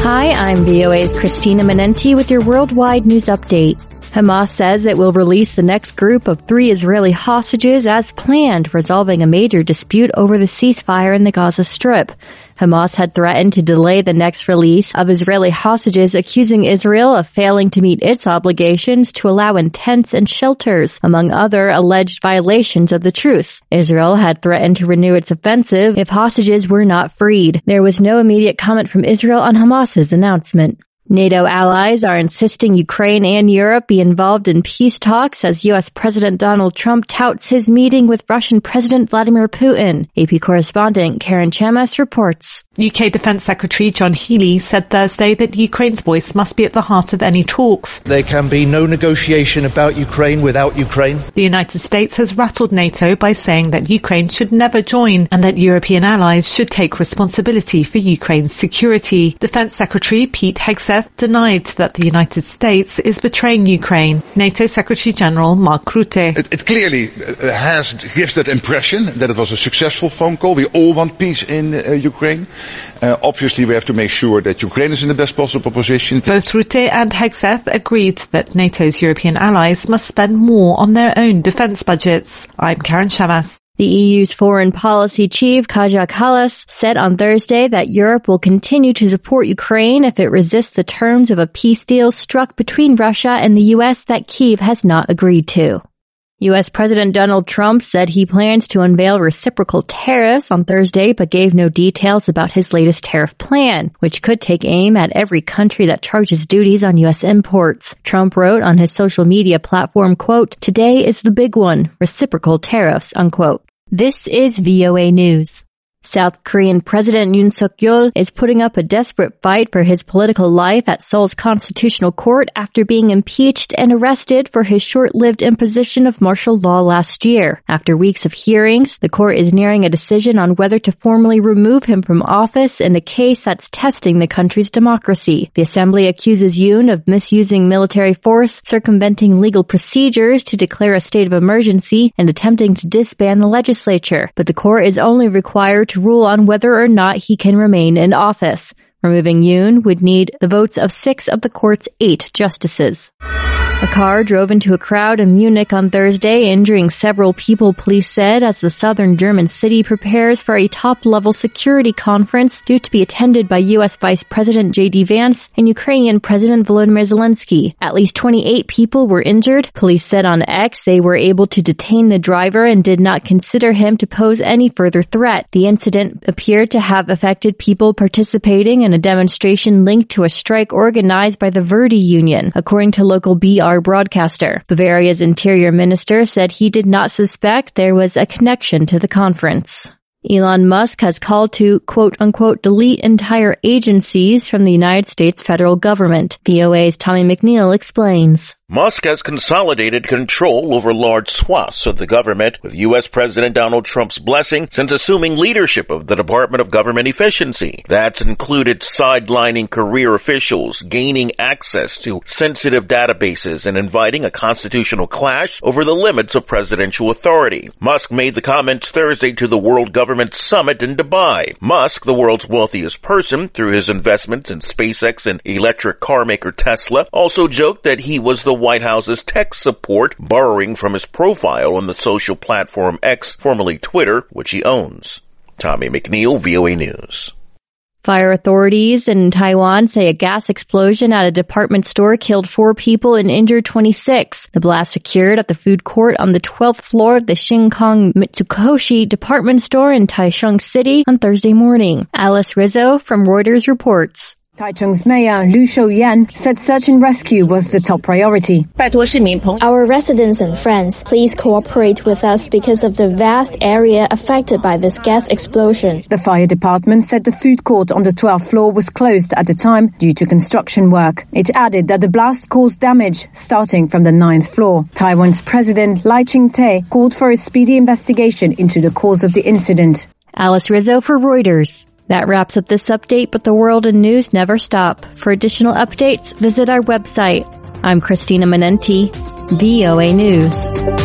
Hi, I'm VOA's Christina Menenti with your worldwide news update. Hamas says it will release the next group of 3 Israeli hostages as planned, resolving a major dispute over the ceasefire in the Gaza Strip. Hamas had threatened to delay the next release of Israeli hostages, accusing Israel of failing to meet its obligations to allow in tents and shelters, among other alleged violations of the truce. Israel had threatened to renew its offensive if hostages were not freed. There was no immediate comment from Israel on Hamas's announcement. NATO allies are insisting Ukraine and Europe be involved in peace talks as U.S. President Donald Trump touts his meeting with Russian President Vladimir Putin. AP correspondent Karen Chamas reports. UK Defence Secretary John Healey said Thursday that Ukraine's voice must be at the heart of any talks. There can be no negotiation about Ukraine without Ukraine. The United States has rattled NATO by saying that Ukraine should never join and that European allies should take responsibility for Ukraine's security. Defence Secretary Pete Hegseth denied that the United States is betraying Ukraine. NATO Secretary General Mark Rutte. It clearly gives that impression that it was a successful phone call. We all want peace in Ukraine. Obviously, we have to make sure that Ukraine is in the best possible position. Both Rutte and Hegseth agreed that NATO's European allies must spend more on their own defence budgets. I'm Karen Chamas. The EU's foreign policy chief, Kaja Kallas, said on Thursday that Europe will continue to support Ukraine if it resists the terms of a peace deal struck between Russia and the U.S. that Kyiv has not agreed to. U.S. President Donald Trump said he plans to unveil reciprocal tariffs on Thursday, but gave no details about his latest tariff plan, which could take aim at every country that charges duties on U.S. imports. Trump wrote on his social media platform, quote, "Today is the big one, reciprocal tariffs," unquote. This is VOA News. South Korean President Yoon Suk-yeol is putting up a desperate fight for his political life at Seoul's Constitutional Court after being impeached and arrested for his short-lived imposition of martial law last year. After weeks of hearings, the court is nearing a decision on whether to formally remove him from office in a case that's testing the country's democracy. The assembly accuses Yoon of misusing military force, circumventing legal procedures to declare a state of emergency, and attempting to disband the legislature. But the court is only required to rule on whether or not he can remain in office. Removing Yoon would need the votes of 6 of the court's 8 justices. A car drove into a crowd in Munich on Thursday, injuring several people, police said, as the southern German city prepares for a top-level security conference due to be attended by U.S. Vice President J.D. Vance and Ukrainian President Volodymyr Zelensky. At least 28 people were injured. Police said on X they were able to detain the driver and did not consider him to pose any further threat. The incident appeared to have affected people participating in a demonstration linked to a strike organized by the Verdi Union, according to local BR broadcaster. Bavaria's interior minister said he did not suspect there was a connection to the conference. Elon Musk has called to, quote-unquote, delete entire agencies from the United States federal government. VOA's Tommy McNeil explains. Musk has consolidated control over large swaths of the government with U.S. President Donald Trump's blessing since assuming leadership of the Department of Government Efficiency. That's included sidelining career officials, gaining access to sensitive databases, and inviting a constitutional clash over the limits of presidential authority. Musk made the comments Thursday to the World Government Summit in Dubai. Musk, the world's wealthiest person through his investments in SpaceX and electric car maker Tesla, also joked that he was the White House's tech support, borrowing from his profile on the social platform X, formerly Twitter, which he owns. Tommy McNeil, VOA News. Fire authorities in Taiwan say a gas explosion at a department store killed 4 people and injured 26. The blast occurred at the food court on the 12th floor of the Shinkong Mitsukoshi department store in Taichung City on Thursday morning. Alice Rizzo from Reuters reports. Taichung's mayor, Liu Shouyan, said search and rescue was the top priority. Our residents and friends, please cooperate with us because of the vast area affected by this gas explosion. The fire department said the food court on the 12th floor was closed at the time due to construction work. It added that the blast caused damage starting from the 9th floor. Taiwan's president, Lai Ching-te, called for a speedy investigation into the cause of the incident. Alice Rizzo for Reuters. That wraps up this update, but the world and news never stop. For additional updates, visit our website. I'm Christina Menenti, VOA News.